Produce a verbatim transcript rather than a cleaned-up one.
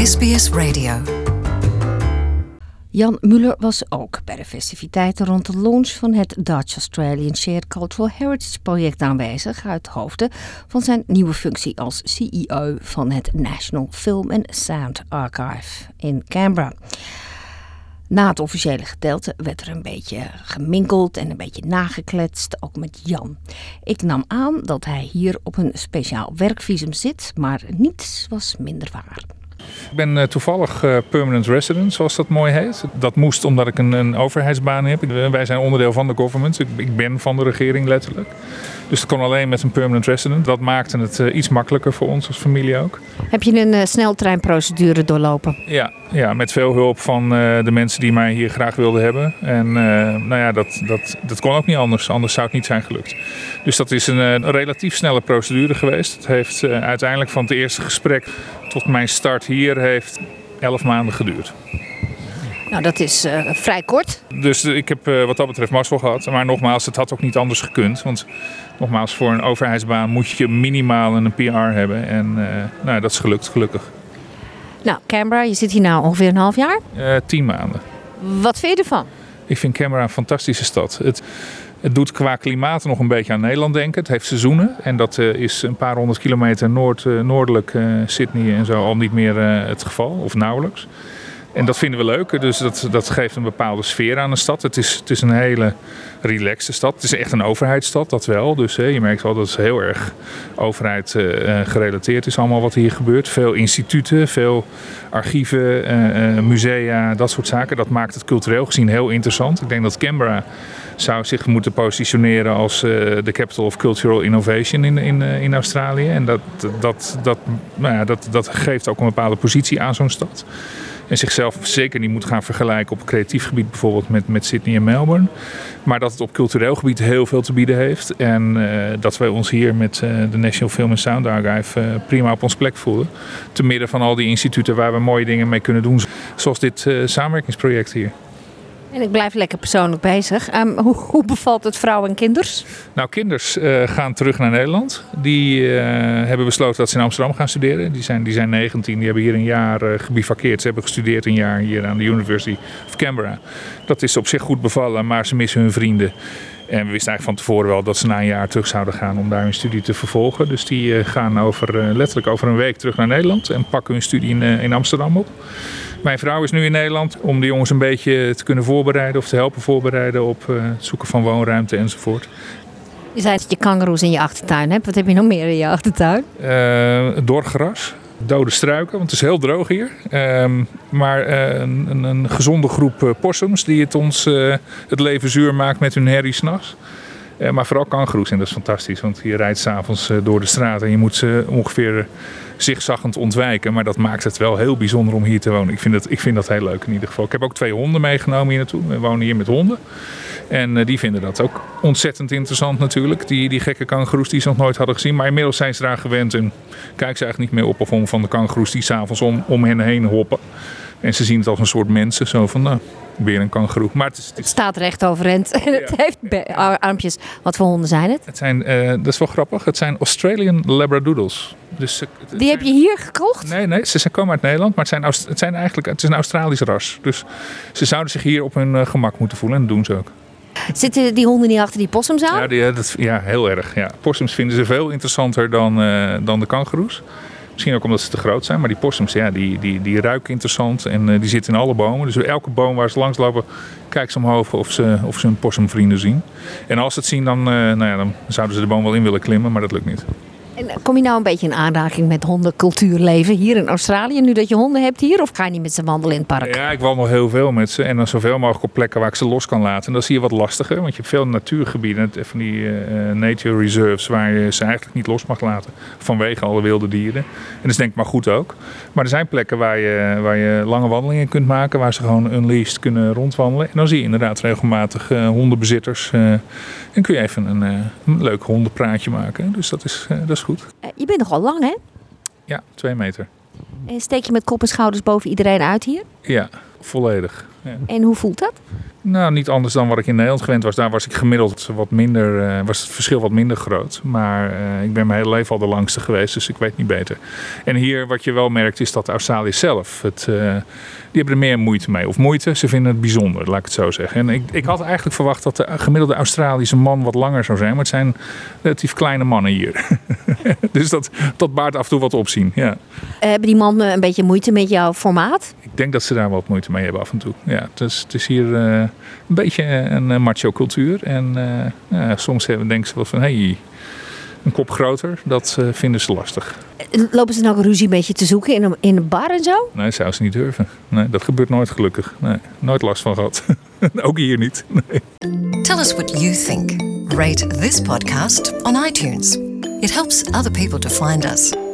S B S Radio. Jan Muller was ook bij de festiviteiten rond de launch van het Dutch Australian Shared Cultural Heritage project aanwezig, uit hoofde van zijn nieuwe functie als C E O van het National Film and Sound Archive in Canberra. Na het officiële gedeelte werd er een beetje geminkeld en een beetje nagekletst, ook met Jan. Ik nam aan dat hij hier op een speciaal werkvisum zit, maar niets was minder waar. Ik ben uh, toevallig uh, permanent resident, zoals dat mooi heet. Dat moest omdat ik een, een overheidsbaan heb. Uh, wij zijn onderdeel van de government. Ik, ik ben van de regering letterlijk. Dus het kon alleen met een permanent resident. Dat maakte het uh, iets makkelijker voor ons als familie ook. Heb je een uh, sneltreinprocedure doorlopen? Ja, ja, met veel hulp van uh, de mensen die mij hier graag wilden hebben. En uh, nou ja, dat, dat, dat kon ook niet anders. Anders zou het niet zijn gelukt. Dus dat is een, een relatief snelle procedure geweest. Het heeft uh, uiteindelijk van het eerste gesprek tot mijn start hier heeft elf maanden geduurd. Nou, dat is uh, vrij kort. Dus uh, ik heb uh, wat dat betreft mazzel gehad. Maar nogmaals, het had ook niet anders gekund. Want nogmaals, voor een overheidsbaan moet je minimaal een P R hebben. En uh, nou, dat is gelukt, gelukkig. Nou, Canberra, je zit hier nou ongeveer een half jaar. Uh, tien maanden. Wat vind je ervan? Ik vind Canberra een fantastische stad. Het, het doet qua klimaat nog een beetje aan Nederland denken. Het heeft seizoenen. En dat uh, is een paar honderd kilometer noord, uh, noordelijk uh, Sydney en zo al niet meer uh, het geval. Of nauwelijks. En dat vinden we leuk, dus dat, dat geeft een bepaalde sfeer aan de stad. Het is, het is een hele relaxte stad. Het is echt een overheidsstad, dat wel. Dus hè, je merkt wel dat het heel erg overheid uh, gerelateerd is allemaal wat hier gebeurt. Veel instituten, veel archieven, uh, uh, musea, dat soort zaken. Dat maakt het cultureel gezien heel interessant. Ik denk dat Canberra zou zich moeten positioneren als uh, de capital of cultural innovation in, in, uh, in Australië. En dat, dat, dat, nou ja, dat, dat geeft ook een bepaalde positie aan zo'n stad. En zichzelf zeker niet moet gaan vergelijken op creatief gebied bijvoorbeeld met, met Sydney en Melbourne. Maar dat het op cultureel gebied heel veel te bieden heeft. En uh, dat wij ons hier met uh, de National Film and Sound Archive uh, prima op ons plek voelen. Te midden van al die instituten waar we mooie dingen mee kunnen doen. Zoals dit uh, samenwerkingsproject hier. En ik blijf lekker persoonlijk bezig. Um, hoe, hoe bevalt het vrouwen en kinders? Nou, kinders uh, gaan terug naar Nederland. Die uh, hebben besloten dat ze in Amsterdam gaan studeren. Die zijn, die zijn negentien, die hebben hier een jaar uh, gebivakkeerd. Ze hebben gestudeerd een jaar hier aan de University of Canberra. Dat is op zich goed bevallen, maar ze missen hun vrienden. En we wisten eigenlijk van tevoren wel dat ze na een jaar terug zouden gaan om daar hun studie te vervolgen. Dus die uh, gaan over, uh, letterlijk over een week terug naar Nederland en pakken hun studie in, uh, in Amsterdam op. Mijn vrouw is nu in Nederland om de jongens een beetje te kunnen voorbereiden of te helpen voorbereiden op uh, het zoeken van woonruimte enzovoort. Je zei dat je kangoeroes in je achtertuin hebt. Wat heb je nog meer in je achtertuin? Uh, dorgras, dode struiken, want het is heel droog hier. Uh, maar uh, een, een gezonde groep uh, possums die het ons uh, het leven zuur maakt met hun herrie 's nachts. Uh, maar vooral kangoeroes en dat is fantastisch, want je rijdt 's avonds uh, door de straat en je moet ze ongeveer uh, zigzaggend ontwijken. Maar dat maakt het wel heel bijzonder om hier te wonen. Ik vind, dat, ik vind dat heel leuk in ieder geval. Ik heb ook twee honden meegenomen hier naartoe. We wonen hier met honden. En uh, die vinden dat ook ontzettend interessant natuurlijk. Die, die gekke kangoeroes die ze nog nooit hadden gezien. Maar inmiddels zijn ze eraan gewend en kijken ze eigenlijk niet meer op of om van de kangoeroes die 's avonds om, om hen heen hoppen. En ze zien het als een soort mensen. Zo van, nou, weer een kangoeroe. Maar het, is, het, is... het staat recht overeind en het Ja. heeft be- armpjes. Wat voor honden zijn het? Het zijn, uh, dat is wel grappig, het zijn Australian Labradoodles. Dus, uh, het Die zijn... heb je hier gekocht? Nee, nee, ze komen uit Nederland, maar het, zijn, Aust- het, zijn eigenlijk, het is een Australisch ras. Dus ze zouden zich hier op hun uh, gemak moeten voelen en dat doen ze ook. Zitten die honden niet achter die possums aan? Ja, die, dat, ja heel erg. Ja. Possums vinden ze veel interessanter dan, uh, dan de kangoeroes. Misschien ook omdat ze te groot zijn, maar die possums ja, die, die, die ruiken interessant en uh, die zitten in alle bomen. Dus elke boom waar ze langs lopen, kijken ze omhoog of ze, of ze hun possumvrienden zien. En als ze het zien, dan, uh, nou ja, dan zouden ze de boom wel in willen klimmen, maar dat lukt niet. En kom je nou een beetje in aanraking met hondencultuurleven hier in Australië, nu dat je honden hebt hier? Of ga je niet met ze wandelen in het park? Ja, ik wandel heel veel met ze en dan zoveel mogelijk op plekken waar ik ze los kan laten. En dat is hier wat lastiger, want je hebt veel natuurgebieden, van die uh, nature reserves, waar je ze eigenlijk niet los mag laten vanwege alle wilde dieren. En dat is denk ik maar goed ook. Maar er zijn plekken waar je, waar je lange wandelingen kunt maken, waar ze gewoon unleashed kunnen rondwandelen. En dan zie je inderdaad regelmatig uh, hondenbezitters. Uh, en kun je even een, uh, een leuk hondenpraatje maken. Dus dat is, uh, dat is goed. Uh, je bent nogal lang, hè? Ja, twee meter. En steek je met kop en schouders boven iedereen uit hier? Ja, volledig. Ja. En hoe voelt dat? Nou, niet anders dan wat ik in Nederland gewend was. Daar was ik gemiddeld wat minder, uh, was het verschil wat minder groot. Maar uh, ik ben mijn hele leven al de langste geweest, dus ik weet niet beter. En hier wat je wel merkt is dat de Australiërs zelf, het, uh, die hebben er meer moeite mee. Of moeite, ze vinden het bijzonder, laat ik het zo zeggen. En ik, ik had eigenlijk verwacht dat de gemiddelde Australische man wat langer zou zijn. Maar het zijn relatief kleine mannen hier. Dus dat, dat baart af en toe wat opzien, ja. Uh, hebben die mannen een beetje moeite met jouw formaat? Ik denk dat ze daar wat moeite mee hebben af en toe. Ja, het is, het is hier uh, een beetje een uh, macho cultuur. En uh, ja, soms denken ze wel van, hé, hey, een kop groter, dat uh, vinden ze lastig. Lopen ze nou ruzie een beetje te zoeken in een, in een bar en zo? Nee, zou ze niet durven. Nee, dat gebeurt nooit gelukkig. Nee, nooit last van gehad. Ook hier niet. Nee. Tell us what you think. Rate this podcast on iTunes. It helps other people to find us.